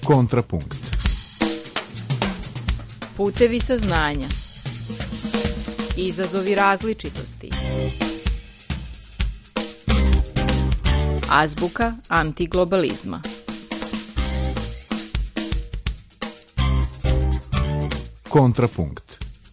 Kontrapunkt. Putevi saznanja. Izazovi različitosti. Azbuka antiglobalizma. Kontrapunkt.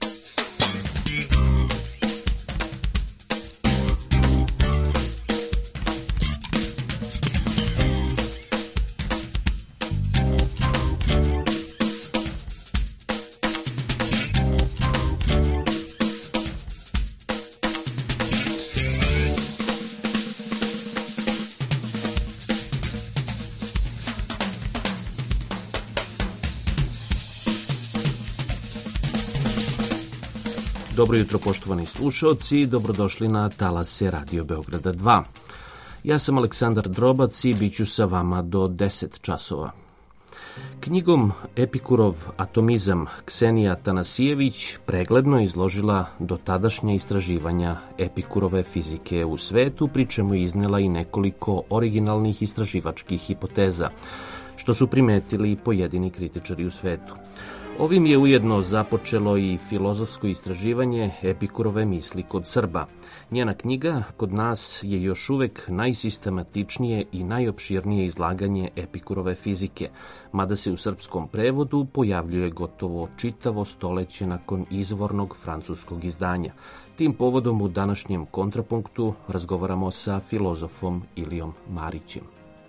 Dobro jutro, poštovani slušalci, dobrodošli na talase Radio Beograda 2. Ja sam Aleksandar Drobac i bit ću sa vama do 10 časova. Knjigom Epikurov atomizam Ksenija Tanasijević pregledno je izložila dotadašnja istraživanja Epikurove fizike u svetu, pri čemu je iznela i nekoliko originalnih istraživačkih hipoteza, što su primetili pojedini kritičari u svetu. Ovim je ujedno započelo i filozofsko istraživanje Epikurove misli kod Srba. Njena knjiga kod nas je još uvek najsistematičnije i najopširnije izlaganje Epikurove fizike, mada se u srpskom prevodu pojavljuje gotovo čitavo stoleće nakon izvornog francuskog izdanja. Tim povodom u današnjem kontrapunktu razgovaramo sa filozofom Ilijom Marićem.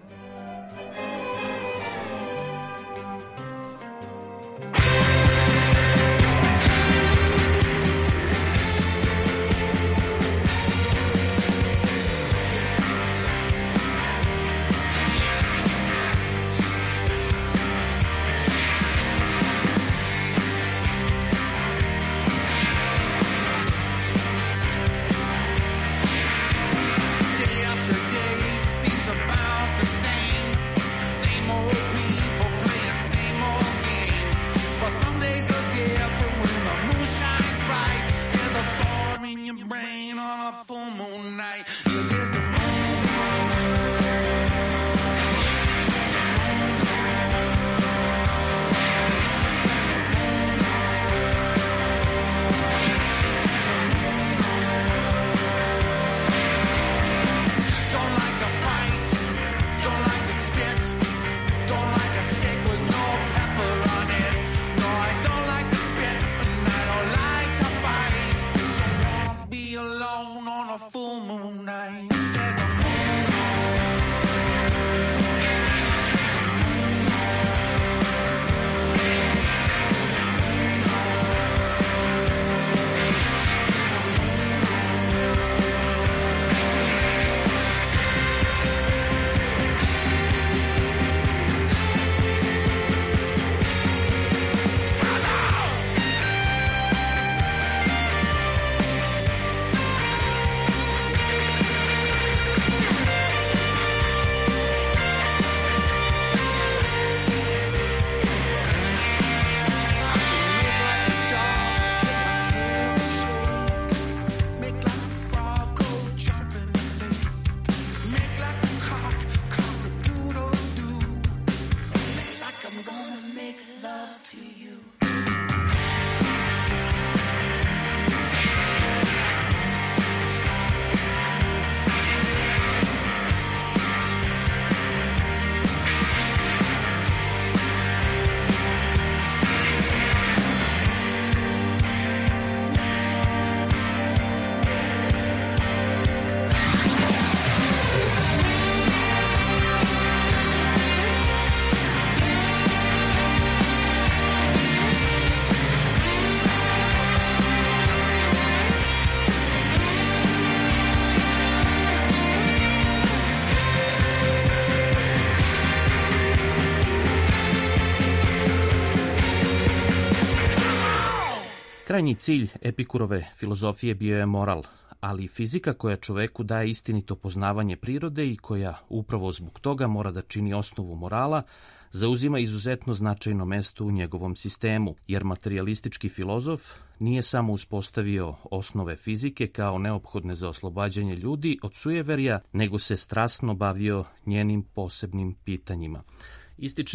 Krajnji cilj Epikurove filozofije bio je moral, ali fizika koja čoveku daje istinito poznavanje prirode i koja upravo zbog toga mora da čini osnovu morala, zauzima izuzetno značajno mesto u njegovom sistemu, jer materijalistički filozof nije samo uspostavio osnove fizike kao neophodne za oslobađanje ljudi od sujeverja, nego se strasno bavio njenim posebnim pitanjima. Ističe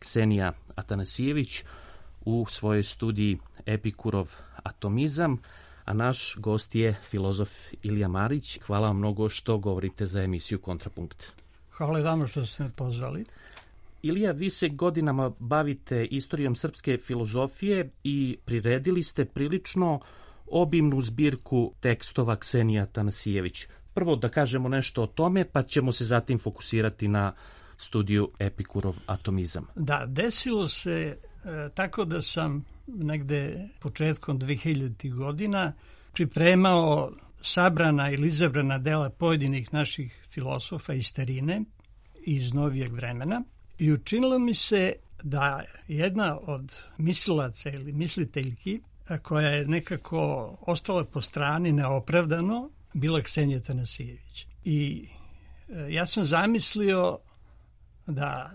Ksenija Atanasijević u svojoj studiji Epikurov atomizam, a naš gost je filozof Ilija Marić. Hvala vam mnogo što govorite za emisiju Kontrapunkt. Hvala vama što ste me pozvali. Ilija, vi se godinama bavite istorijom srpske filozofije i priredili ste prilično obimnu zbirku tekstova Ksenije Atanasijević. Prvo da kažemo nešto o tome, pa ćemo se zatim fokusirati na studiju Epikurov atomizam. Da, desilo se tako da sam negde početkom 2000. godina pripremao sabrana ili izabrana dela pojedinih naših filosofa iz starine, iz novijeg vremena, i učinilo mi se da jedna od mislilaca ili misliteljki koja je nekako ostala po strani neopravdano, bila Ksenija Atanasijević. I ja sam zamislio da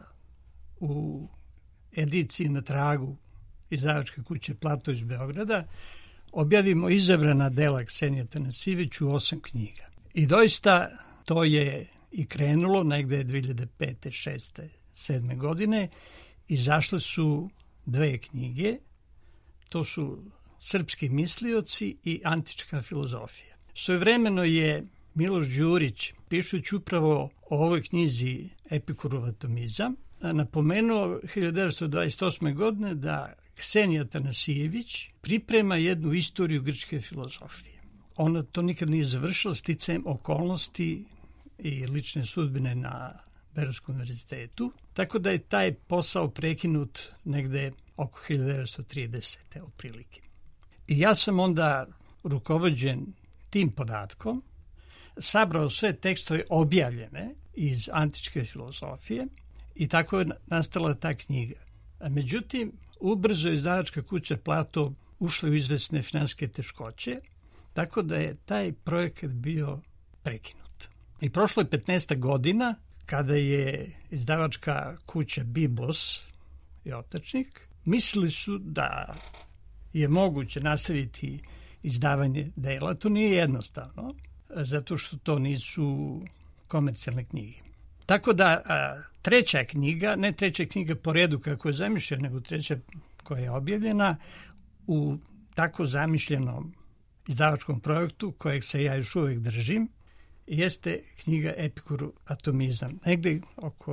u ediciji Na tragu izdavačke kuće Plato iz Beograda objavimo izabrana dela Ksenije Atanasijević u 8 knjiga. I doista to je i krenulo negde 2005. 6. 7. godine. Izašle su 2 knjige. To su Srpski mislioci i Antička filozofija. Svojevremeno je Miloš Đurić, pišući upravo o ovoj knjizi Epikurov atomizam, napomenuo 1928. godine da Ksenija Atanasijević priprema jednu istoriju grčke filozofije. Ona to nikad nije završila, sticajem okolnosti i lične sudbine na Berodskom univerzitetu, tako da je taj posao prekinut negde oko 1930. otprilike. I ja sam onda, rukovođen tim podatkom, sabrao sve tekstove objavljene iz antičke filozofije i tako je nastala ta knjiga. Međutim, ubrzo je izdavačka kuća Plato ušla u izvesne finansijske teškoće, tako da je taj projekat bio prekinut. I prošlo je 15 godina kada je izdavačka kuća Biblos i Otačnik mislili su da je moguće nastaviti izdavanje dela. To nije jednostavno, zato što to nisu komercijalne knjige. Tako da treća knjiga, ne treća knjiga po redu kako je zamišljena, nego treća koja je objavljena u tako zamišljenom izdavačkom projektu kojeg se ja još uvijek držim, jeste knjiga Epikurov atomizam. Negde oko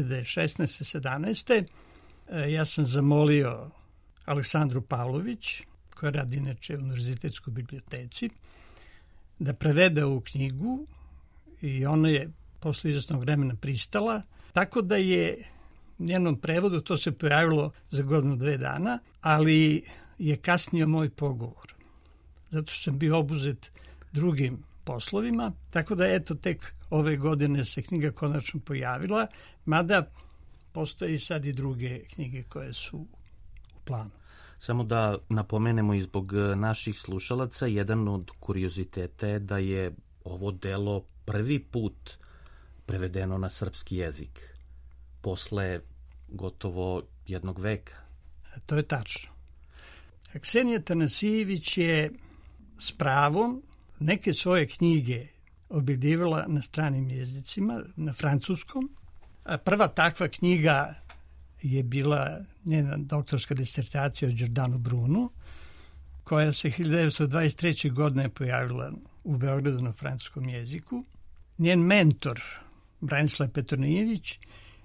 2016. 17. Ja sam zamolio Aleksandru Pavlović, koja radi inače u Univerzitetskoj biblioteci, da prevede ovu knjigu i ona je posle izvesnog vremena pristala, tako da je njenom prevodu to se pojavilo za 1-2 dana, ali je kasnio moj pogovor, zato što sam bio obuzet drugim poslovima, tako da eto tek ove godine se knjiga konačno pojavila, mada postoje sad i druge knjige koje su u planu. Samo da napomenemo i zbog naših slušalaca, jedan od kurioziteta je da je ovo delo prvi put prevedeno na srpski jezik posle gotovo 1 veka. To je tačno. Ksenija Atanasijević je s pravom neke svoje knjige objavljivala na stranim jezicima, na francuskom. Prva takva knjiga je bila njena doktorska disertacija o Giordanu Brunu, koja se 1923. godine pojavila u Beogradu na francuskom jeziku. Njen mentor, Branislav Petronijević,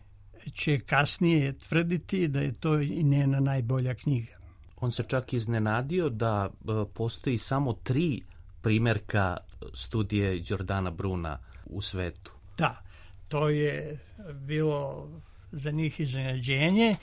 će kasnije tvrditi da je to i njena najbolja knjiga. On se čak iznenadio da postoji samo 3 primjerka studije Giordana Bruna u svetu. Da, to je bilo za njih iznenađenje.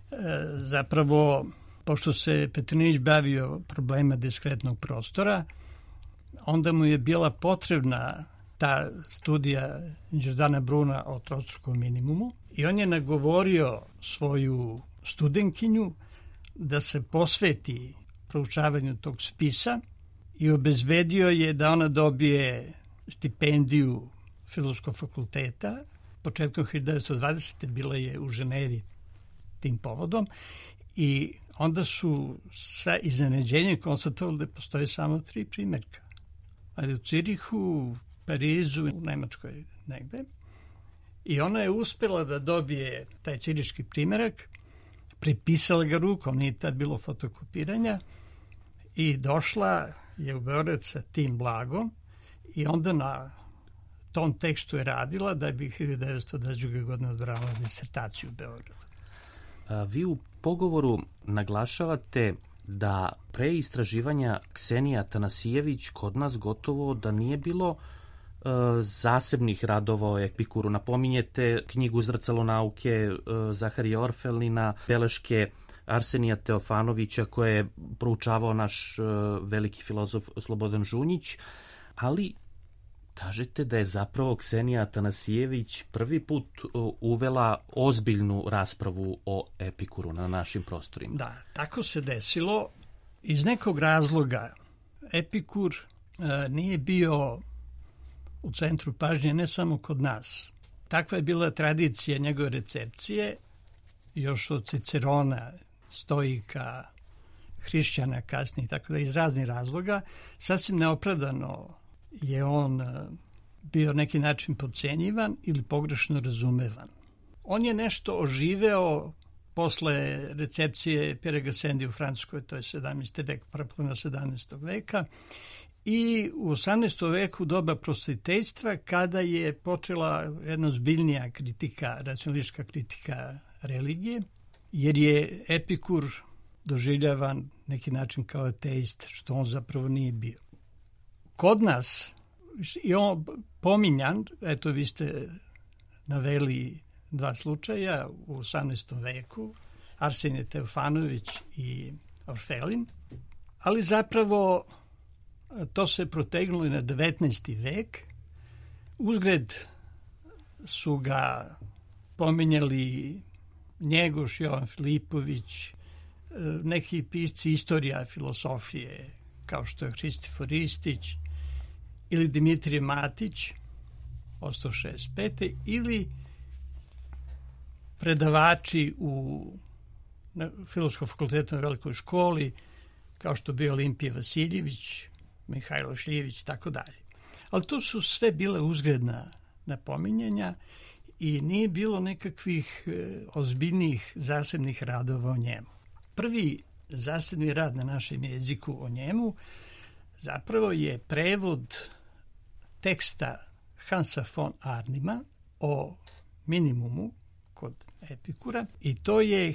Zapravo, pošto se Petronijević bavio problema diskretnog prostora, onda mu je bila potrebna ta studija Giordana Bruna o trostrukom minimumu i on je nagovorio svoju studentkinju da se posveti proučavanju tog spisa i obezbedio je da ona dobije stipendiju Filozofskog fakulteta. Početkom 1920. bila je u Ženevi tim povodom i onda su sa iznenađenjem konstatovali da postoje samo 3 primjerka. Ali u Cirihu, Parizu, u Nemačkoj negde. I ona je uspjela da dobije taj ciriški primjerak Pripisala ga rukom, nije tad bilo fotokopiranja, i došla je u Beograd sa tim blagom i onda na tom tekstu je radila da bi 1922. godine odbranila disertaciju u Beogradu. Vi u pogovoru naglašavate da pre istraživanja Ksenije Atanasijević kod nas gotovo da nije bilo zasebnih radova o Epikuru. Napominjete knjigu Zrcalo nauke Zaharija Orfelina, beleške Arsenija Teofanovića koje je proučavao naš veliki filozof Slobodan Žunjić, ali kažete da je zapravo Ksenija Atanasijević prvi put uvela ozbiljnu raspravu o Epikuru na našim prostorima. Da, tako se desilo. Iz nekog razloga Epikur nije bio u centru pažnje ne samo kod nas. Takva je bila tradicija njegove recepcije još od Cicerona, Stoika, Hrišćana kasnije, tako da iz raznih razloga sasvim neopravdano je on bio neki način podcenjivan ili pogrešno razumevan. On je nešto oživeo posle recepcije Pierre Gassendi u Francuskoj, to je 17. vek, prepolina 17. veka, i u 18. veku doba prosvetiteljstva, kada je počela jedna ozbiljnija kritika, racionalistička kritika religije, jer je Epikur doživljavan neki način kao ateist, što on zapravo nije bio. Kod nas je on pominjan, eto vi ste naveli dva slučaja u 18. veku, Arsenije Teofanović i Orfelin, ali zapravo to se protegnulo i na 19. vek. Uzgred su ga pominjali Njegoš, Jovan Filipović, neki pisci istorija filosofije, kao što je Hristifor Ristić ili Dimitrije Matić, ostao 65. ili predavači u Filozofskom fakultetu na Velikoj školi, kao što bio Olimpije Vasiljević, Mihajlo Šljivić, tako dalje. Ali to su sve bile uzgredna napominjanja i nije bilo nekakvih ozbiljnih zasebnih radova o njemu. Prvi zasebni rad na našem jeziku o njemu zapravo je prevod teksta Hansa von Arnima o minimumu kod Epikura i to je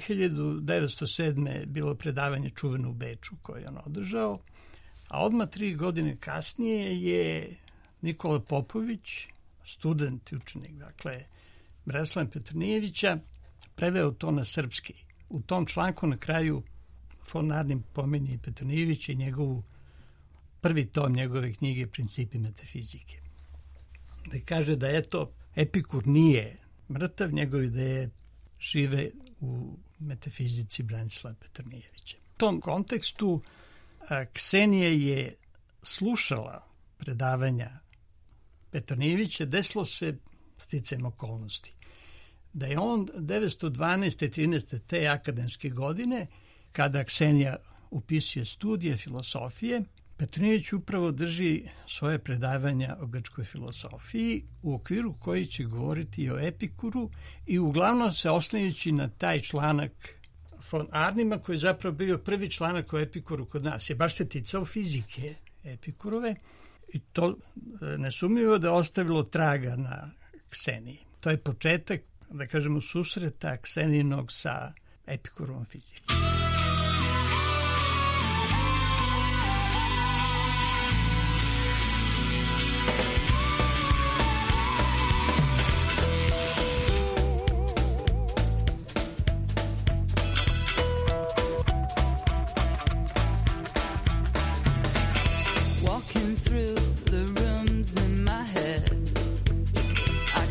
1907. bilo predavanje čuveno u Beču koje je on održao, a odmah 3 godine kasnije je Nikola Popović, student i učenik, dakle, Branislava Petronijevića, preveo to na srpski. U tom članku na kraju von Arnim pominje Petronijevića i njegovu prvi tom njegove knjige Principi metafizike. Da kaže da eto, Epikur nije mrtav, njegove ideje žive u metafizici Branislava Petronijevića. U tom kontekstu Ksenija je slušala predavanja Petronijevića, desilo se sticajem okolnosti. Da je on 1912. 13. te akademske godine, kada Ksenija upisuje studije filosofije, Petronijević upravo drži svoje predavanja o grčkoj filosofiji u okviru koji će govoriti o Epikuru i uglavnom se oslanjajući na taj članak von Arnima koji je zapravo bio prvi članak o Epikuru kod nas. Je baš se ticao fizike Epikurove i to nesumnjivo da je ostavilo traga na Kseniji. To je početak, da kažemo, susreta Ksenijinog sa Epikurovom fizikom.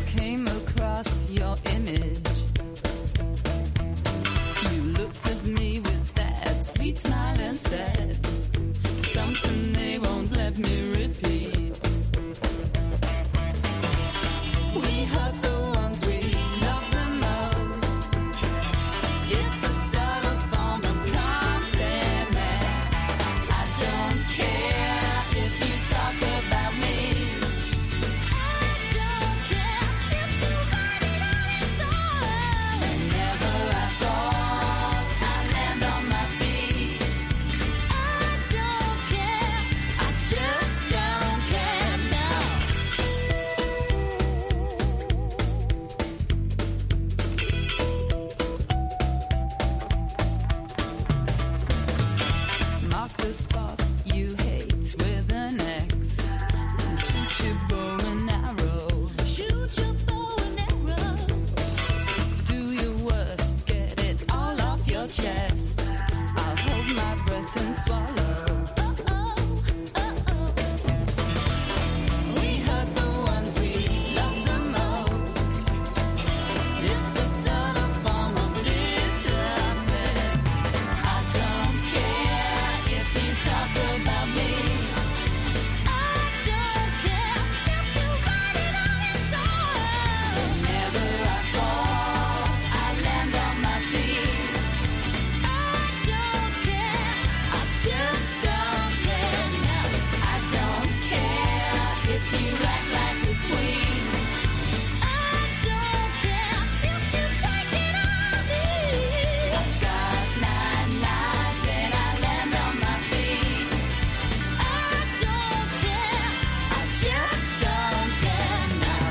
Your image, you looked at me your bow and arrow. Shoot your bow and arrow. Do your worst, get it all off your chest. I'll hold my breath and swallow. We hurt the ones we love the most. It's a subtle form of discipline. I don't care if you talk about me. I don't care if you write it on in stone. Whenever I fall, I land on my feet. I don't care, I just don't care now. I don't care if you act like a queen. I don't care if you take it on me. I've got 9 lives and I land on my feet. I don't care, I just don't care now.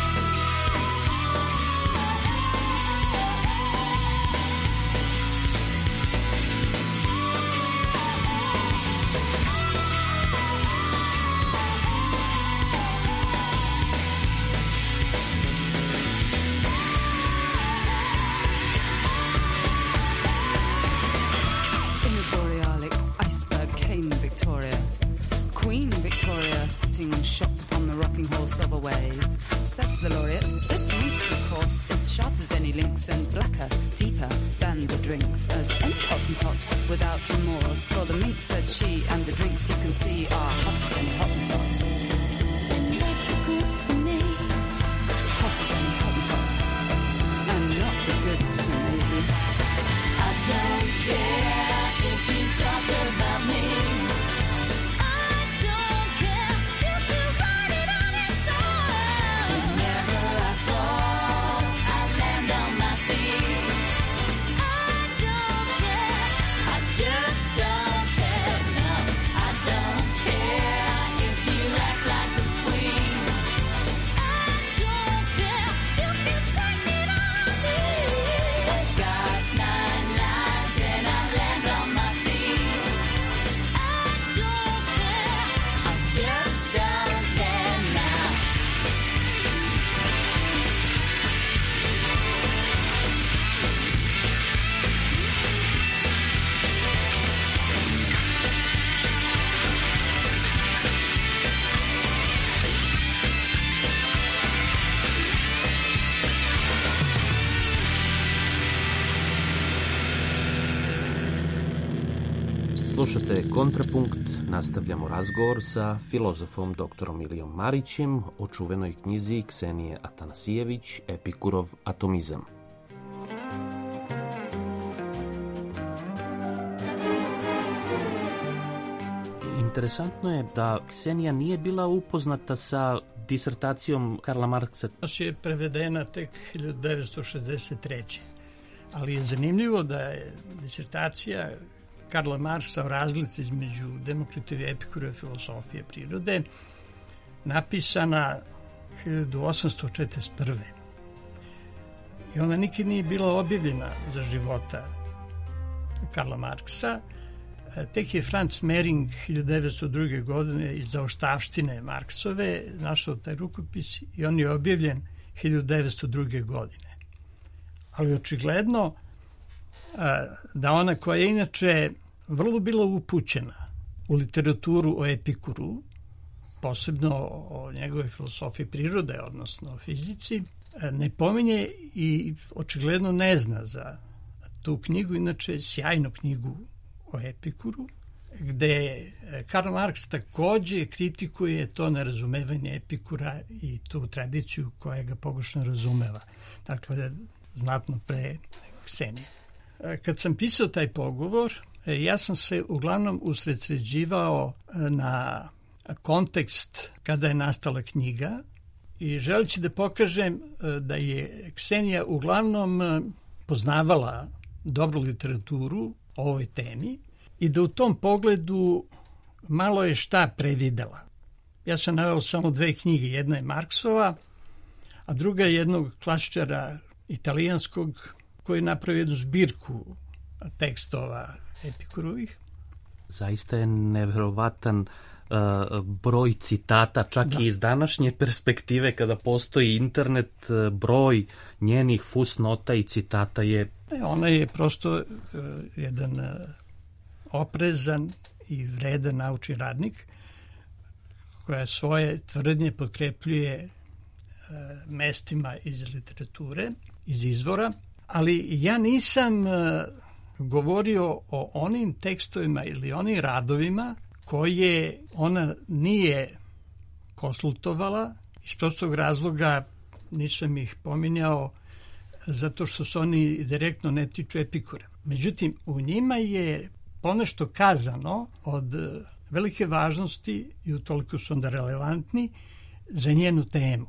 In a borealic iceberg came Victoria. Queen Victoria, sitting shocked upon the rocking horse of a wave, said to the laureate, "This minx, of course, is sharp as any lynx and blacker, deeper than the drinks, as any Hottentot without remorse. For the minx," said she, "and the drinks you can see are hot as any Hottentot. And not the goods for me. Hot as any Hottentot. And not the goods for me. I don't care if you talk about me. I don't care if you write it on in stone. Whenever I fall, I land on my feet. I don't care, I just don't care now. I don't care if you act like a queen. I don't care if you take it on me. I've got 9 lives and I land on my feet. I don't care, I just don't care now. Slušate Kontrapunkt, nastavljamo razgovor sa filozofom doktorom Ilijom Marićem o čuvenoj knjizi Ksenije Atanasijević Epikurov atomizam. Interesantno je da Ksenija nije bila upoznata sa disertacijom Karla Marksa. Je prevedena tek 1963. Ali je zanimljivo da je disertacija Karla Marksa o razlici između Demokritove i Epikurove filosofije prirode napisana 1841. I ona nikad nije bila objavljena za života Karla Marksa. Tek je Franz Mehring 1902. godine iz zaoštavštine Marksove našao taj rukopis i on je objavljen 1902. godine. Ali očigledno da ona koja je inače vrlo bila upućena u literaturu o Epikuru, posebno o njegove filosofiji prirode, odnosno o fizici, ne pominje i očigledno ne zna za tu knjigu, inače sjajnu knjigu o Epikuru, gde Karl Marx takođe kritikuje to nerazumevanje Epikura i tu tradiciju koja ga pogrešno razumeva. Dakle, znatno pre Ksenije. Kad sam pisao taj pogovor, ja sam se uglavnom usredsređivao na kontekst kada je nastala knjiga i želeći da pokažem da je Ksenija uglavnom poznavala dobru literaturu o ovoj temi i da u tom pogledu malo je šta predvidela. Ja sam naveo samo 2 knjige, jedna je Marksova, a druga je jednog klasičara italijanskog koji je napravio jednu zbirku tekstova Epikurovih. Zaista je neverovatan broj citata, čak i iz današnje perspektive kada postoji internet, broj njenih fusnota i citata je... Ona je prosto jedan oprezan i vredan naučni radnik koja svoje tvrdnje potkrepljuje mestima iz literature, iz izvora, ali ja nisam govorio o onim tekstovima ili onim radovima koje ona nije konsultovala. Iz prostog razloga nisam ih pominjao zato što se oni direktno ne tiču Epikura. Međutim, u njima je ponešto kazano od velike važnosti i utoliko su onda relevantni za njenu temu.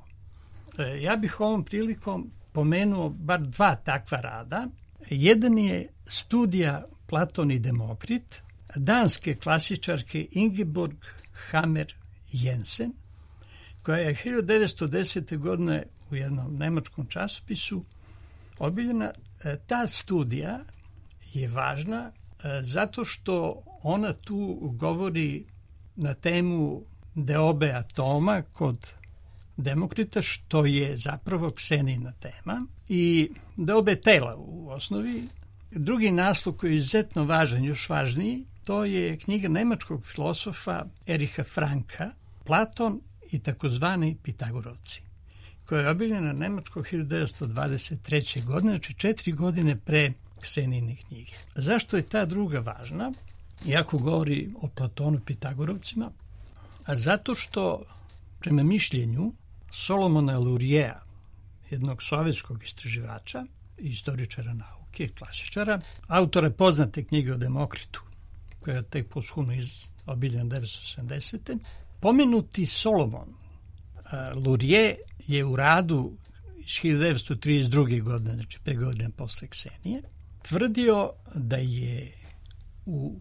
Ja bih ovom prilikom pomenuo bar dva takva rada. Jedan je studija Platon i Demokrit danske klasičarke Ingeborg Hammer Jensen, koja je 1910. godine u jednom nemačkom časopisu objavljena. Ta studija je važna zato što ona tu govori na temu deobe atoma kod Demokrita, što je zapravo Ksenijina tema, i deobe tela u osnovi. Drugi naslov koji je izuzetno važan, još važniji, to je knjiga nemačkog filosofa Ericha Franka, Platon i takozvani Pitagorovci, koja je objavljena nemačkog 1923. godine, znači 4 godine pre Ksenijine knjige. Zašto je ta druga važna, iako govori o Platonu i Pitagorovcima? A zato što, prema mišljenju Solomona Lurijea, jednog sovjetskog istraživača i istoričara nauke, klasičara, autora poznate knjige o Demokritu, koja je tek posthumno objavljena 1970. Pomenuti Solomon Lurijee je u radu iz 1932. godine, znači 5 godina posle Ksenije, tvrdio da je u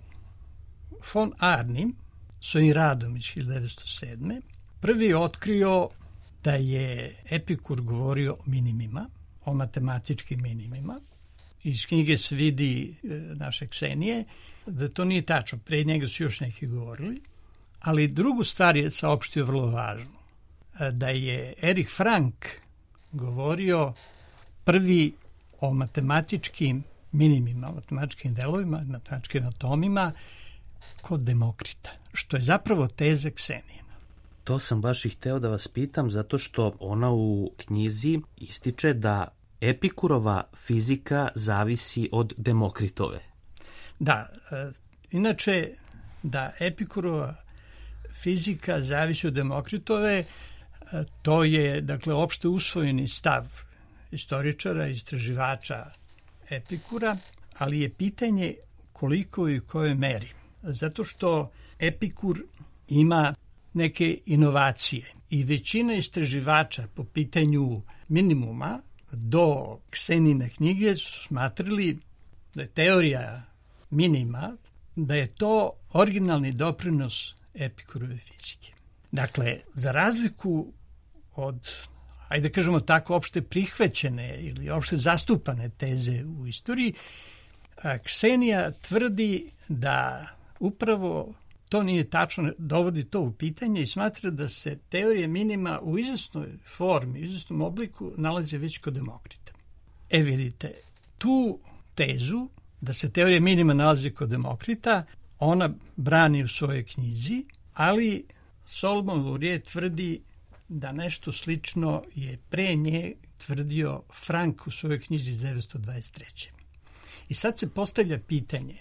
von Arnim, svojim radom iz 1907. prvi otkrio da je Epikur govorio o minimima, o matematičkim minimima. Iz knjige se vidi naše Ksenije da to nije tačno. Pre njega su još neki govorili. Ali drugu stvar je saopštio vrlo važno. Da je Erich Frank govorio prvi o matematičkim minimima, matematičkim delovima, matematičkim atomima kod Demokrita, što je zapravo teza Ksenijina. To sam baš i hteo da vas pitam, zato što ona u knjizi ističe da Epikurova fizika zavisi od Demokritove. Da, inače da Epikurova fizika zavisi od Demokritove, to je, dakle, opšte usvojeni stav istoričara, istraživača Epikura, ali je pitanje koliko i u kojoj meri. Zato što Epikur ima neke inovacije i većina istraživača po pitanju minimuma do Ksenijine knjige su smatrali da je teorija minima, da je to originalni doprinos Epikurove fizike. Dakle, za razliku od, ajde da kažemo tako, opšte prihvaćene ili opšte zastupane teze u istoriji, Ksenija tvrdi da upravo to nije tačno, dovodi to u pitanje i smatra da se teorija minima u izvesnoj formi, u izvesnom obliku nalazi već kod Demokrita. Vidite, tu tezu da se teorija minima nalazi kod Demokrita, ona brani u svojoj knjizi, ali Solomon Lurijee tvrdi da nešto slično je pre nje tvrdio Frank u svojoj knjizi iz 1923. I sad se postavlja pitanje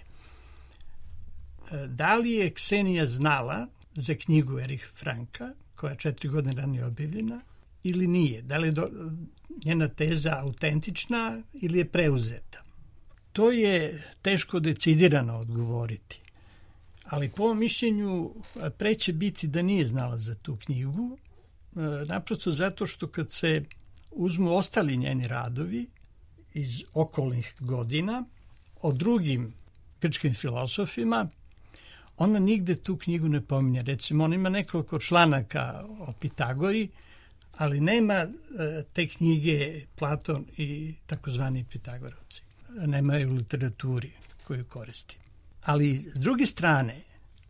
da li je Ksenija znala za knjigu Erich Franka, koja je 4 godine ranije objavljena, ili nije? Da li je njena teza autentična ili je preuzeta? To je teško decidirano odgovoriti. Ali po mom mišljenju preće biti da nije znala za tu knjigu, naprosto zato što kad se uzmu ostali njeni radovi iz okolnih godina o drugim grčkim filosofima, ona nigde tu knjigu ne pominje. Recimo, on ima nekoliko članaka o Pitagori, ali nema te knjige Platon i takozvani Pitagorovci. Nema je u literaturi koju koristi. Ali, s druge strane,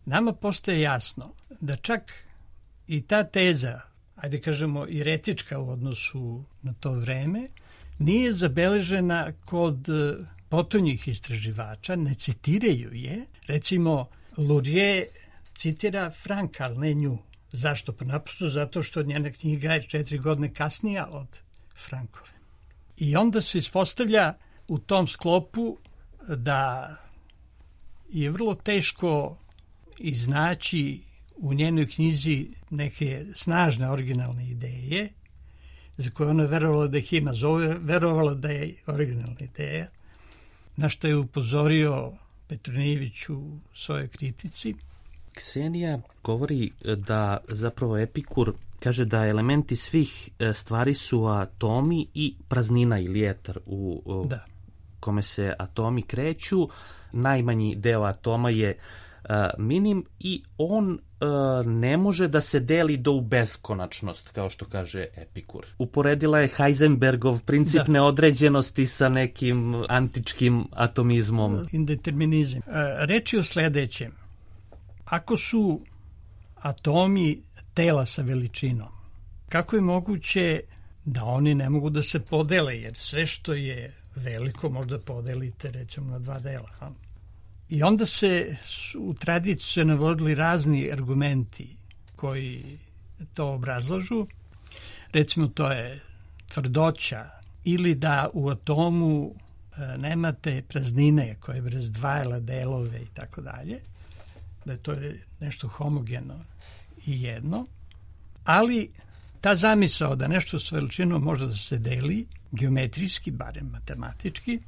nama postaje jasno da čak i ta teza, ajde kažemo i eretička u odnosu na to vreme, nije zabeležena kod potonjih istraživača, ne citiraju je. Recimo, Lurie citira Franka, ali ne nju. Zašto? Pa naprosto zato što njena knjiga je 4 godine kasnija od Frankove. I onda se ispostavlja u tom sklopu da je vrlo teško iznaći u njenoj knjizi neke snažne originalne ideje, za koje ona verovala da ih ima, verovala da je originalna ideja, na što je upozorio Petronijević u svojoj kritici. Ksenija govori da zapravo Epikur kaže da elementi svih stvari su atomi i praznina ili etar u kome se atomi kreću. Najmanji deo atoma je minim i on ne može da se deli do u beskonačnost, kao što kaže Epikur. Uporedila je Heisenbergov princip neodređenosti sa nekim antičkim atomizmom. Indeterminizam. Reč je o sledećem. Ako su atomi tela sa veličinom, kako je moguće da oni ne mogu da se podele, jer sve što je veliko možda podelite recimo na 2 dela. I onda se u tradiciji se navodili razni argumenti koji to obrazlažu. Recimo to je tvrdoća ili da u atomu nemate praznine koje bi razdvajale delove i tako dalje, da je to nešto homogeno i jedno, ali ta zamisao da nešto s veličinom može da se deli, geometrijski, barem matematički,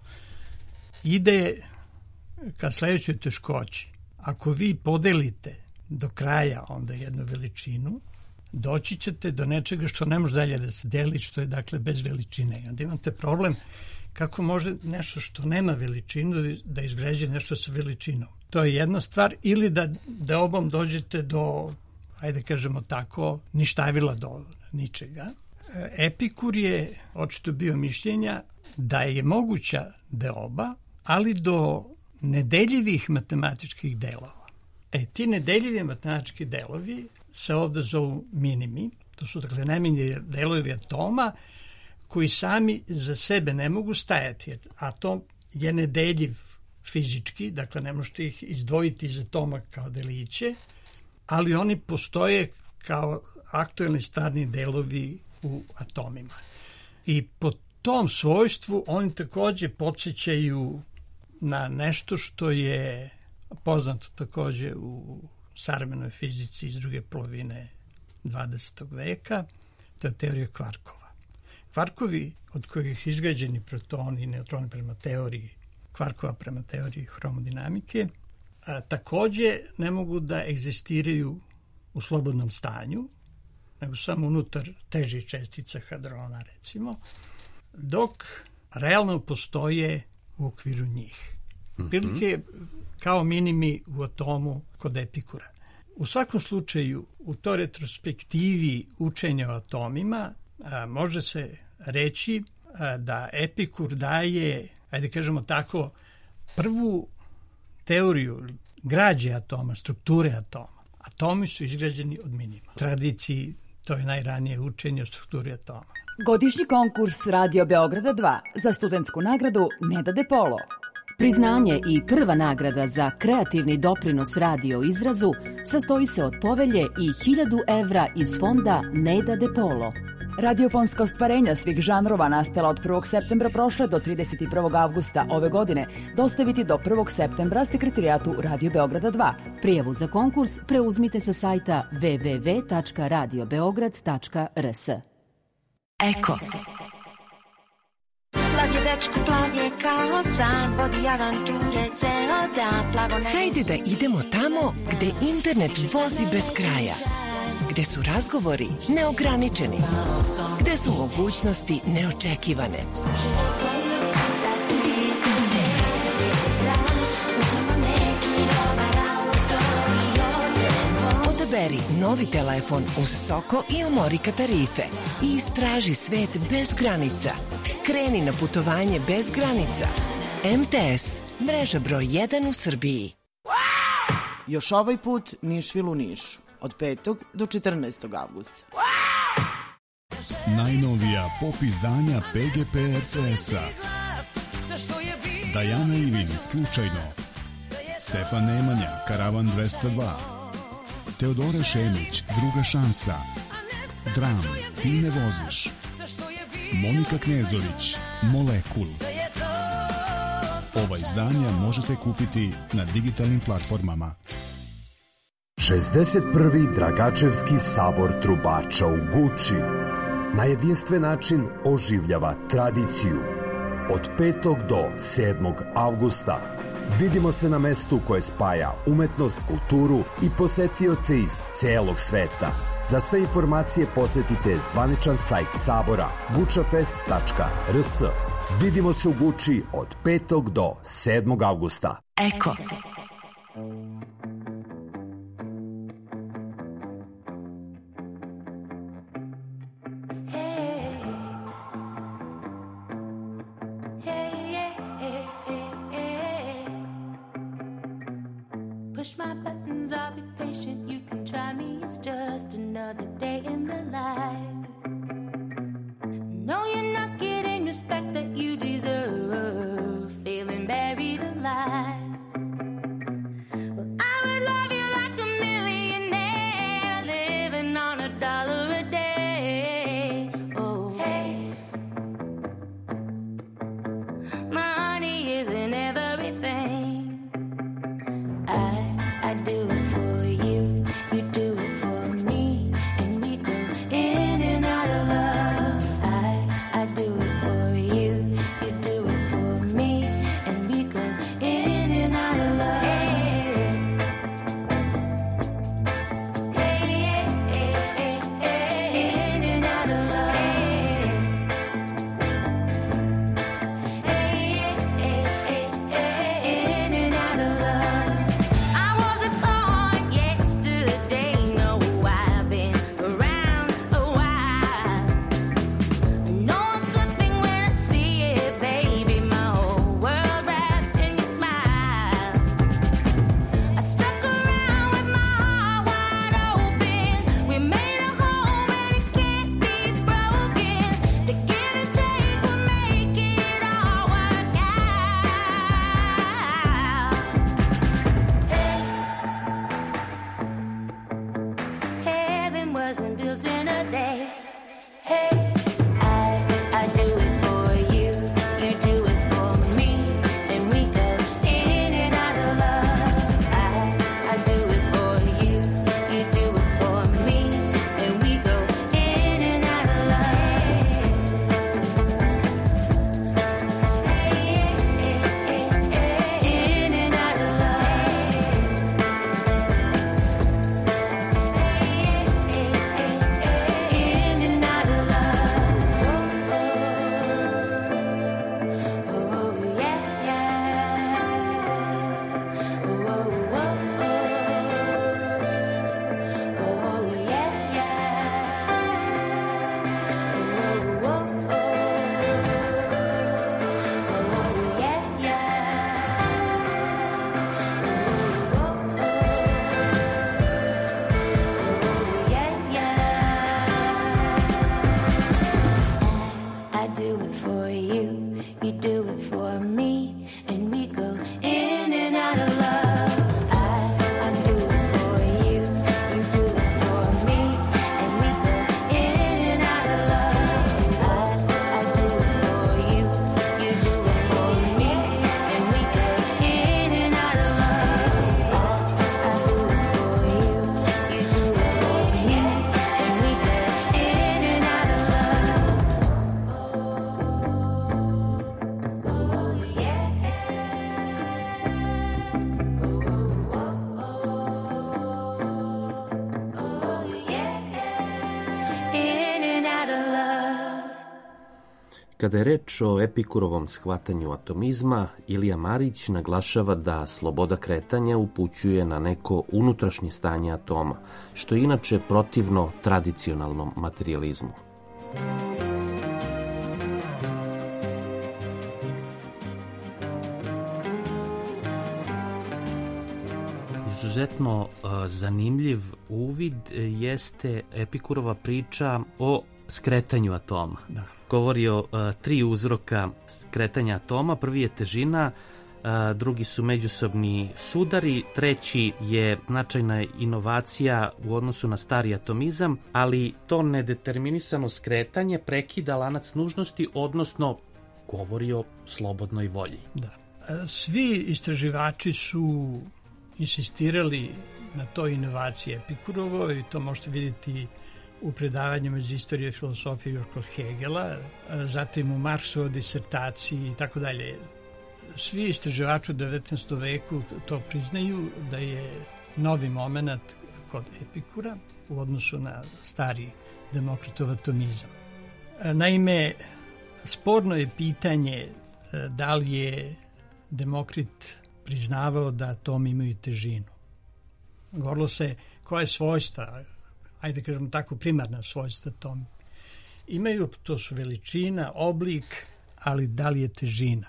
ide ka sledećoj teškoći. Ako vi podelite do kraja onda jednu veličinu, doći ćete do nečega što ne može dalje da se deli, što je dakle bez veličine. I onda imate problem kako može nešto što nema veličinu da izgrađe nešto sa veličinom. To je jedna stvar, ili da obom dođete do, ajde kažemo tako, ništavila do ničega. Epikur je očito bio mišljenja da je moguća deoba, ali do nedeljivih matematičkih delova. Ti nedeljivi matematički delovi se ovde zovu minimi. To su dakle najmanji delovi atoma koji sami za sebe ne mogu stajati, jer atom je nedeljiv fizički, dakle ne možete ih izdvojiti iz atoma kao deliće, ali oni postoje kao aktuelni stvarni delovi u atomima. I po tom svojstvu oni takođe podsjećaju na nešto što je poznato takođe u savremenoj fizici iz druge polovine 20. veka, to je teorija kvarkova. Kvarkovi, od kojih izgrađeni protoni i neutroni prema teoriji kvarkova, prema teoriji hromodinamike, takođe ne mogu da egzistiraju u slobodnom stanju, nego samo unutar težih čestica hadrona, recimo, dok realno postoje u okviru njih. Prilike kao minimi u atomu kod Epikura. U svakom slučaju, u toj retrospektivi učenja o atomima može se reći da Epikur daje, ajde kažemo tako, prvu teoriju građe atoma, strukture atoma. Atomi su izgrađeni od minima. U tradiciji to je najranije učenje o strukturi atoma. Godišnji konkurs Radio Beograda 2 za studentsku nagradu Neda De Polo. Priznanje i prva nagrada za kreativni doprinos radio izrazu sastoji se od povelje i 1000 evra iz fonda Neda De Polo. Radiofonska ostvarenja svih žanrova nastala od 1. septembra prošle do 31. avgusta ove godine dostaviti do 1. septembra sekretarijatu Radio Beograda 2. Prijavu za konkurs preuzmite sa sajta www.radiobeograd.rs. Eko. Plav je dečko, plav je kao san, vodi avanture ceo dan, plavo ne... Hajde da idemo tamo gde internet vozi bez kraja, gde su razgovori neograničeni, gde su mogućnosti neočekivane. Odaberi novi telefon uz Soko i Omorika tarife i istraži svet bez granica. Kreni na putovanje bez granica. MTS, mreža broj 1 u Srbiji. Još ovaj put Nišvil u Nišu, od 5. do 14. avgusta. Najnovija pop izdanja PGP RTS-a. Dajana Ivin, Slučajno. Stefan Nemanja, Karavan 202. Teodora Šemić, Druga šansa. Dram, Ti ne voziš. Monika Knezović, Molekul. Ova izdanja možete kupiti na digitalnim platformama. 61. Dragačevski sabor trubača u Guči na jedinstven način oživljava tradiciju. Od 5. do 7. avgusta vidimo se na mestu koje spaja umetnost, kulturu i posetioce iz celog sveta. Za sve informacije posetite zvaničan sajt sabora gučafest.rs. Vidimo se u Guči od 5. do 7. avgusta. Eko. Push my buttons, I'll be patient. You can try me, it's just another day in the life. No, you're not getting respect that you deserve. Feeling buried alive. Well, I would love you like a millionaire, living on $1 a day. Oh, hey, money isn't everything. I do it for you, you do it for me, and we go in and out of love. I do it for you, you do it for me, and we go in and out of love. Hey, in and out of love. Hey, in and out of love. I wasn't born yesterday, no, I've been around a while. I know I'm slipping when I see it, baby, my whole world wrapped in your smile. I stuck around with my heart wide open. We made a home and it can't be broken. The give and take will make it all work out. Heaven wasn't built in a day. Hey, I do it for you, you do it for me, and we go in and out of love. I do it for you, you do it for me, and we go in and out of love. In and out of love. In and out of love. Oh, yeah, yeah. Oh, yeah, yeah. Oh, yeah, yeah. I do it for you, you do it for me, and we go in and out of love. I do it for you, you do it for me, and we go in and out of love. I do it for you, you do it for me, and we go in and out of love. I do it for you, you do it for me, and we go in and out of love. In and out of love. Kada je reč o Epikurovom shvatanju atomizma, Ilija Marić naglašava da sloboda kretanja upućuje na neko unutrašnje stanje atoma, što je inače protivno tradicionalnom materijalizmu. izuzetno zanimljiv uvid jeste Epikurova priča o skretanju atoma. Da. Govori o 3 uzroka skretanja atoma. Prvi je težina, drugi su međusobni sudari, treći je značajna inovacija u odnosu na stari atomizam, ali to nedeterminisano skretanje prekida lanac nužnosti, odnosno govori o slobodnoj volji. Da. Svi istraživači su insistirali na toj inovaciji Epikurovoj i to možete vidjeti u predavanjima iz istorije filosofije još kod Hegela, zatim u Marksovoj disertaciji i tako dalje. Svi istraživači u 19. veku to priznaju da je novi moment kod Epikura u odnosu na stari Demokritov atomizam. Naime, sporno je pitanje da li je Demokrit priznavao da atomi imaju težinu. Govorilo se koje svojstva, ajde kažemo tako, primarna svojstva atomi imaju, to su veličina, oblik, ali da li je težina.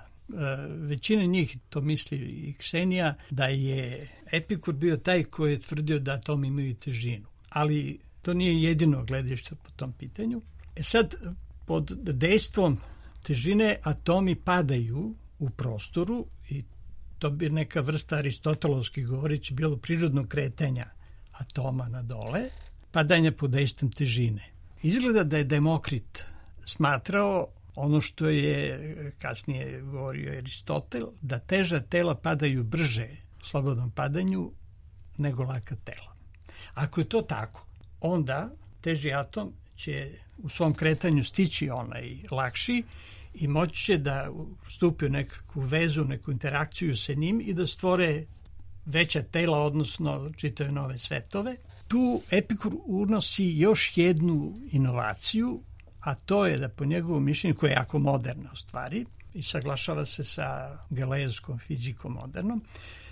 Većina njih, to misli i Ksenija, da je Epikur bio taj koji je tvrdio da atomi imaju težinu. Ali to nije jedino gledište po tom pitanju. Sad, pod dejstvom težine atomi padaju u prostoru i to bi neka vrsta aristotelovski govoreći bilo prirodnog kretanja atoma na dole, padanja pod dejstvom težine. Izgleda da je Demokrit smatrao ono što je kasnije govorio Aristotel, da teža tela padaju brže u slobodnom padanju nego laka tela. Ako je to tako, onda teži atom će u svom kretanju stići onaj lakši i moći će da stupi u nekakvu vezu, neku interakciju sa njim i da stvore veća tela, odnosno čitave nove svetove. Tu Epikur unosi još jednu inovaciju, a to je da po njegovom mišljenju, koja je jako moderna u stvari i saglašava se sa galejevskom fizikom modernom,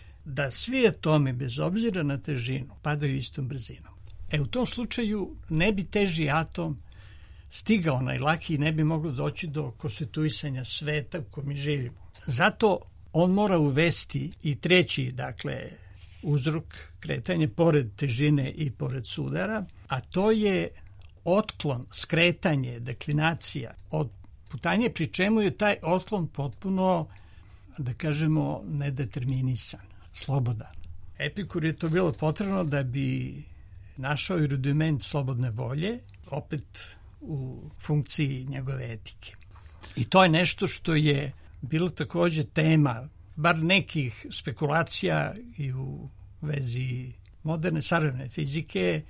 da svi atomi, bez obzira na težinu, padaju istom brzinom. U tom slučaju ne bi teži atom stigao onaj laki i ne bi moglo doći do konstituisanja sveta u kojem mi živimo. Zato on mora uvesti i treći, dakle, uzrok kretanja pored težine i pored sudara, a to je otklon, skretanje, deklinacija od putanje, pri čemu je taj otklon potpuno, da kažemo, nedeterminisan, slobodan. Epikur je to bilo potrebno da bi našao i rudiment slobodne volje, opet u funkciji njegove etike. I to je nešto što je bilo takođe tema, bar nekih spekulacija i u vezi moderne savremene fizike,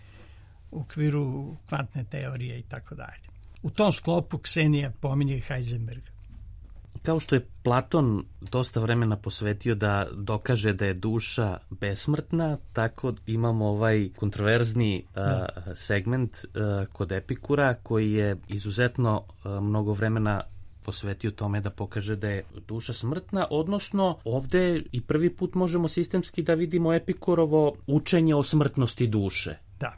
u okviru kvantne teorije i tako dalje. U tom sklopu Ksenija pominje Heisenberga. Kao što je Platon dosta vremena posvetio da dokaže da je duša besmrtna, tako imamo ovaj kontroverzni segment kod Epikura koji je izuzetno mnogo vremena posvetio tome da pokaže da je duša smrtna, odnosno ovde i prvi put možemo sistemski da vidimo Epikurovo učenje o smrtnosti duše. Da.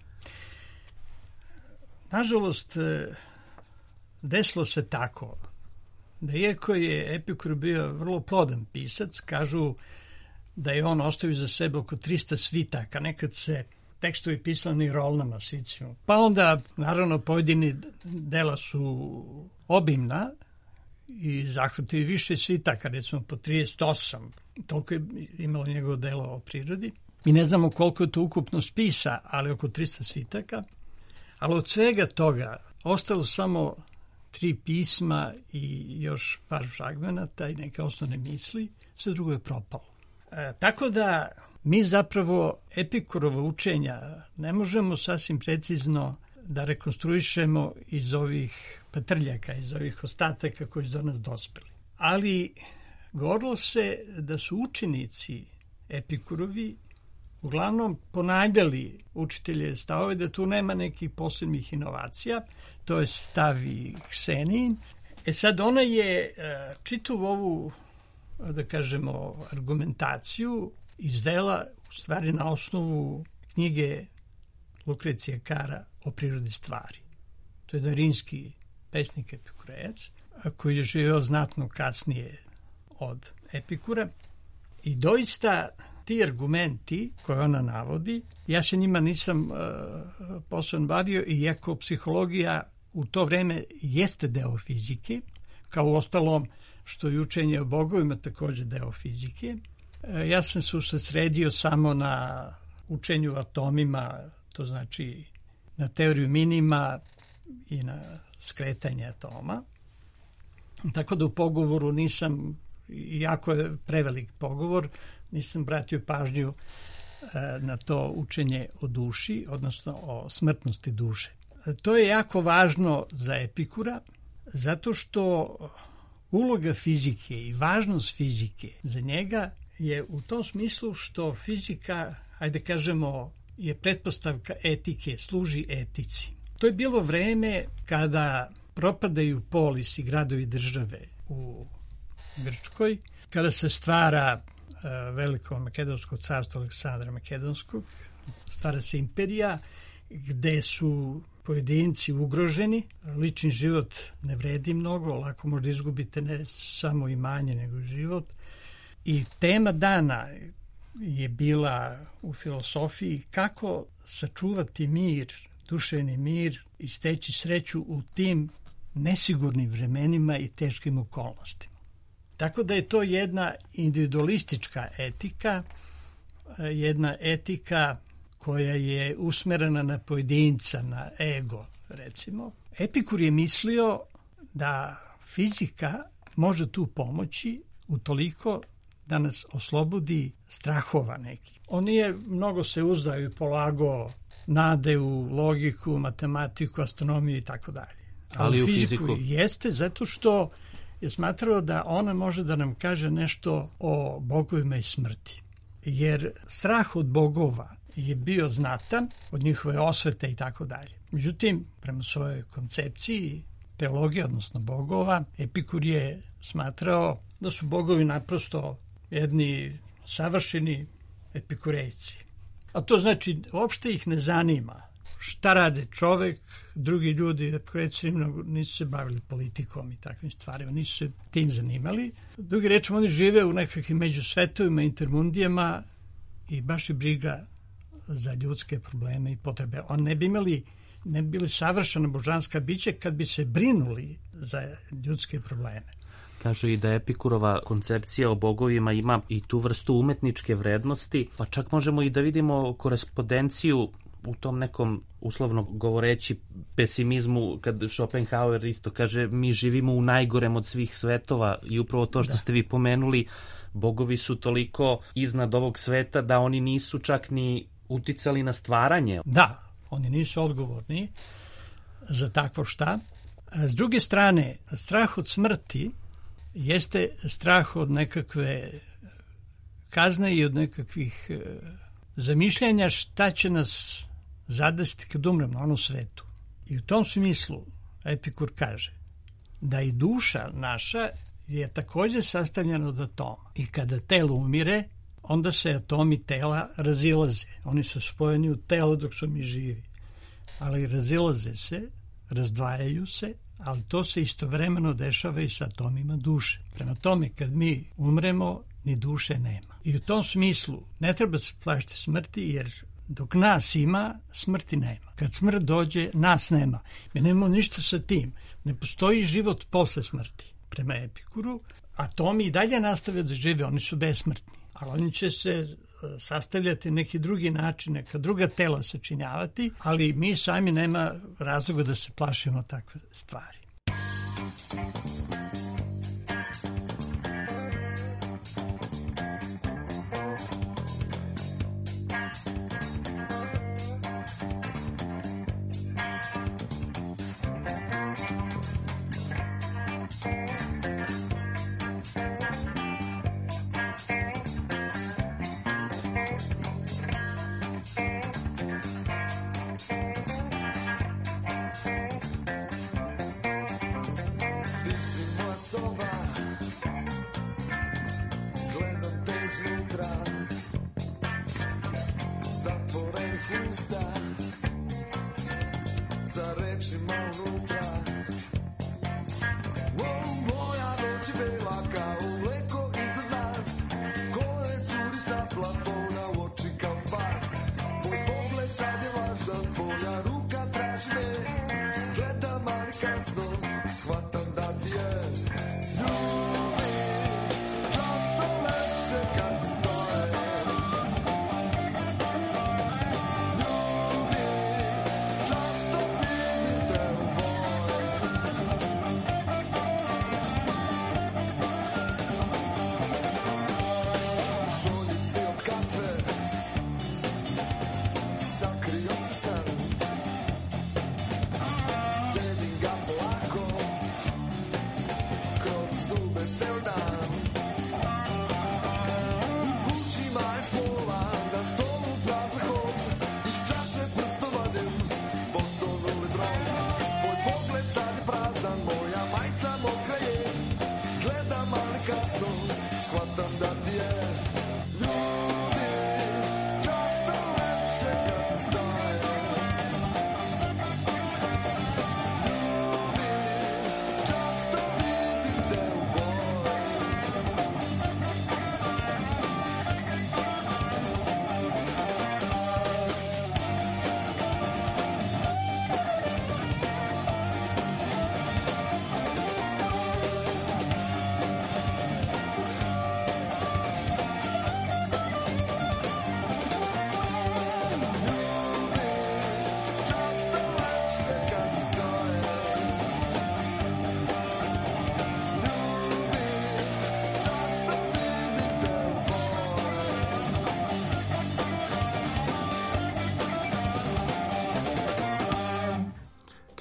Nažalost, desilo se tako da iako je Epikur bio vrlo plodan pisac, kažu da je on ostavio za sebe oko 300 svitaka, nekad se tekstovi pisani rolnama, svicima. Pa onda, naravno, pojedini dela su obimna i zahvataju više svitaka, recimo po 38, toliko je imalo njegovo delo o prirodi. Mi ne znamo koliko je to ukupno spisa, ali oko 300 svitaka. Ali od svega toga ostalo samo 3 pisma i još par fragmenata i neke osnovne misli, sve drugo je propalo. Tako da mi zapravo Epikurova učenja ne možemo sasvim precizno da rekonstruišemo iz ovih patrljaka, iz ovih ostataka koji su do nas dospeli. Ali govorilo se da su učenici Epikurovi uglavnom ponavljali učitelje stavove da tu nema nekih posebnih inovacija, to je stav i Ksenijin. Sad ona je čitavu ovu, da kažemo, argumentaciju izvela u stvari na osnovu knjige Lukrecija Kara o prirodi stvari. To je darinski pesnik Epikurejac, koji je živeo znatno kasnije od Epikura. I doista ti argumenti koje ona navodi, ja se njima nisam posebno bavio, iako psihologija u to vreme jeste deo fizike, kao u ostalom što je učenje o bogovima takođe deo fizike. Ja sam se usredsredio samo na učenju o atomima, to znači na teoriju minima i na skretanje atoma. Tako da u pogovoru nisam, jako je prevelik pogovor, nisam bratio pažnju na to učenje o duši, odnosno o smrtnosti duše. To je jako važno za Epikura, zato što uloga fizike i važnost fizike za njega je u tom smislu što fizika, ajde kažemo, je pretpostavka etike, služi etici. To je bilo vreme kada propadaju polisi, gradovi, države u Grčkoj, kada se stvara veliko makedonsko carstvo Aleksandra Makedonskog, stvara se imperija gde su pojedinci ugroženi, lični život ne vredi mnogo, lako možda izgubite ne samo imanje nego život. I tema dana je bila u filosofiji kako sačuvati mir, duševni mir i steći sreću u tim nesigurnim vremenima i teškim okolnostima. Tako da je to jedna individualistička etika, jedna etika koja je usmerena na pojedinca, na ego, recimo. Epikur je mislio da fizika može tu pomoći utoliko da nas oslobodi strahova neki. On nije mnogo se uzdao i polagao nade u logiku, matematiku, astronomiju i tako dalje. Ali u fiziku jeste zato što je smatrao da ona može da nam kaže nešto o bogovima i smrti. Jer strah od bogova je bio znatan, od njihove osvete i tako dalje. Međutim, prema svojoj koncepciji teologije, odnosno bogova, Epikur je smatrao da su bogovi naprosto jedni savršeni epikurejci. A to znači, uopšte ih ne zanima šta rade čovek, drugi ljudi, epikurejci nisu se bavili politikom i takvim stvarima, nisu se tim zanimali. Drugi rečima, oni žive u nekakvim međusvetovima, intermundijama i baš je briga za ljudske probleme i potrebe. On ne bi bili savršena božanska bića kad bi se brinuli za ljudske probleme. Kažu i da Epikurova koncepcija o bogovima ima i tu vrstu umetničke vrednosti, pa čak možemo i da vidimo korespondenciju u tom nekom, uslovno govoreći, pesimizmu, kad Schopenhauer isto kaže mi živimo u najgorem od svih svetova i upravo to što ste vi pomenuli, bogovi su toliko iznad ovog sveta da oni nisu čak ni uticali na stvaranje. Da, oni nisu odgovorni za takvo šta. S druge strane, strah od smrti jeste strah od nekakve kazne i od nekakvih zamišljanja šta će nas zadesiti kad umremo na onom svetu. I u tom smislu Epikur kaže da i duša naša je također sastavljena od atoma. I kada telo umire, onda se atomi tela razilaze. Oni su spojeni u telo dok su mi živi. Ali razilaze se, razdvajaju se, ali to se istovremeno dešava i sa atomima duše. Prema tome, kad mi umremo, ni duše nema. I u tom smislu ne treba se plašiti smrti, jer dok nas ima, smrti nema. Kad smrt dođe, nas nema. Mi nemamo ništa sa tim. Ne postoji život posle smrti. Prema Epikuru, atomi i dalje nastave da žive, oni su besmrtni. Ali oni će se sastavljati neki drugi način, neka druga tela sačinjavati, ali mi sami nema razloga da se plašimo takve stvari. Moja noć je bela kao mleko iznad nas, koje curi sa plafona.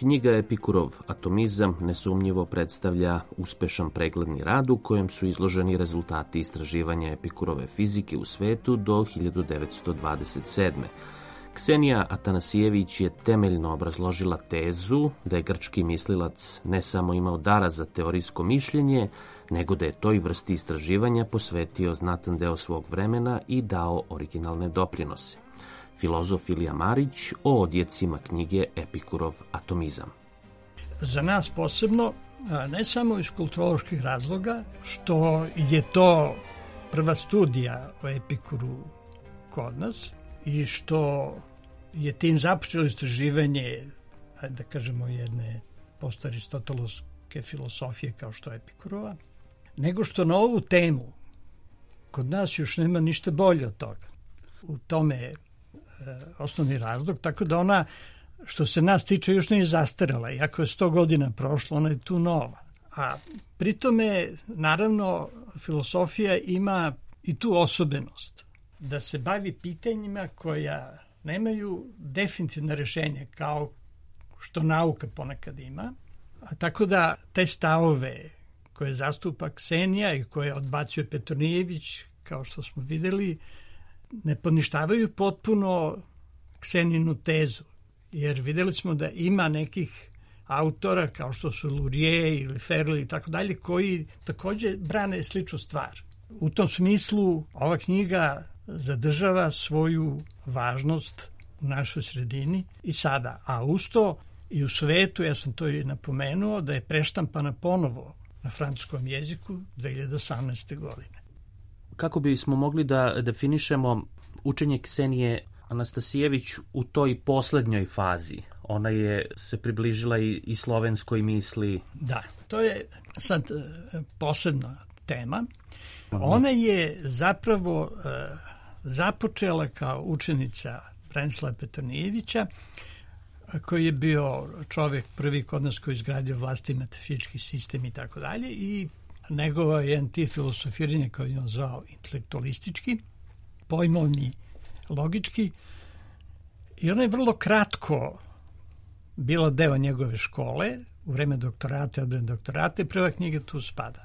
Knjiga Epikurov atomizam nesumnjivo predstavlja uspešan pregledni rad u kojem su izloženi rezultati istraživanja Epikurove fizike u svetu do 1927. Ksenija Atanasijević je temeljno obrazložila tezu da je grčki mislilac ne samo imao dara za teorijsko mišljenje, nego da je toj vrsti istraživanja posvetio znatan deo svog vremena i dao originalne doprinose. Filozof Ilija Marić o odjecima knjige Epikurov atomizam. Za nas posebno, ne samo iz kulturoloških razloga, što je to prva studija o Epikuru kod nas i što je tim započelo istraživanje, da kažemo, jedne postaristotelovske filosofije kao što je Epikurova, nego što na ovu temu kod nas još nema ništa bolje od toga. U tome je osnovni razlog, tako da ona, što se nas tiče, još nije zastarala. Iako je 100 godina prošlo, ona je tu nova. A pritome, naravno, filosofija ima i tu osobenost, da se bavi pitanjima koja nemaju definitivno rešenje, kao što nauka ponekad ima. A tako da te stavove koje zastupa Ksenija i koje odbacio Petronijević, kao što smo videli, ne poništavaju potpuno Kseninu tezu, jer videli smo da ima nekih autora kao što su Lurie ili Ferli i tako dalje, koji takođe brane sličnu stvar. U tom smislu ova knjiga zadržava svoju važnost u našoj sredini i sada, a usto i u svetu, ja sam to i napomenuo, da je preštampana ponovo na francuskom jeziku 2018. godine. Kako bismo mogli da definišemo učenje Ksenije Anastasijević u toj poslednjoj fazi? Ona je se približila i slovenskoj misli. Da, to je sad posebna tema. Ona je zapravo započela kao učenica Branislava Petronijevića, koji je bio čovjek prvi kod nas koji izgradio vlastiti metafizički sistem i tako dalje, i nego je jedan tip filosofiranja koji je on zvao intelektualistički, pojmovni, logički, i ona je vrlo kratko bila deo njegove škole, u vreme doktorata i odbrane doktorata, i prva knjiga tu spada.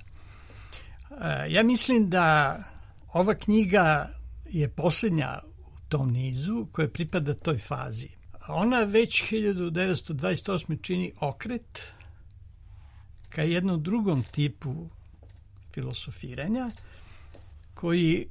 Ja mislim da ova knjiga je posljednja u tom nizu koja pripada toj fazi. Ona već 1928. čini okret ka jednom drugom tipu filosofiranja koji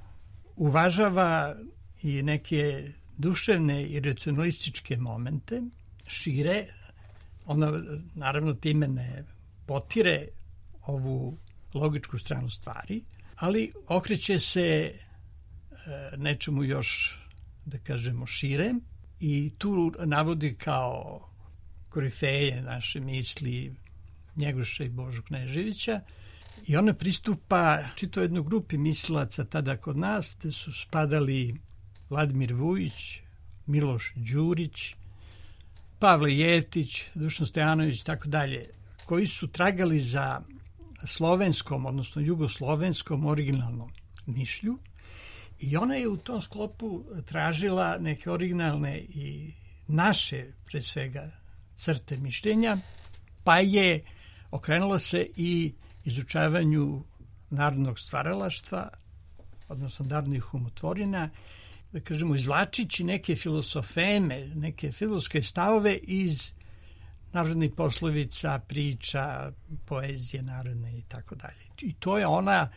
uvažava i neke duševne i racionalističke momente, šire. Ona naravno time ne potire ovu logičku stranu stvari, ali okreće se nečemu još, da kažemo, šire, i tu navodi kao korifeje naše misli Njegoša i Božu Kneževića, i ona pristupa čito jednoj grupi mislilaca tada kod nas, gde su spadali Vladimir Vujić, Miloš Đurić, Pavle Jeftić, Dušan Stojanović i tako dalje, koji su tragali za slovenskom, odnosno jugoslovenskom originalnom mišlju, i ona je u tom sklopu tražila neke originalne i naše, pre svega, crte mišljenja, pa je okrenula se i izučavanju narodnog stvaralaštva, odnosno narodnih umotvorina, da kažemo, izvlačići neke filosofeme, neke filozofske stavove iz narodnih poslovica, priča, poezije narodne i tako dalje. I to je ona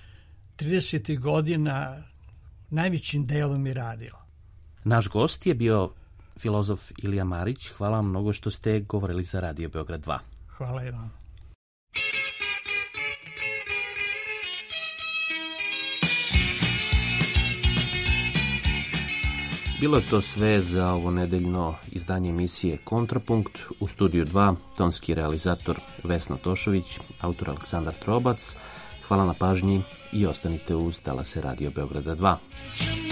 30. godina najvećim delom i radila. Naš gost je bio filozof Ilija Marić. Hvala vam mnogo što ste govorili za Radio Beograd 2. Hvala i vam. Bilo je to sve za ovo nedeljno izdanje emisije Kontrapunkt. U studiju 2 tonski realizator Vesna Tošović, autor Aleksandar Trobac. Hvala na pažnji i ostanite uz Talase Radio Beograda 2.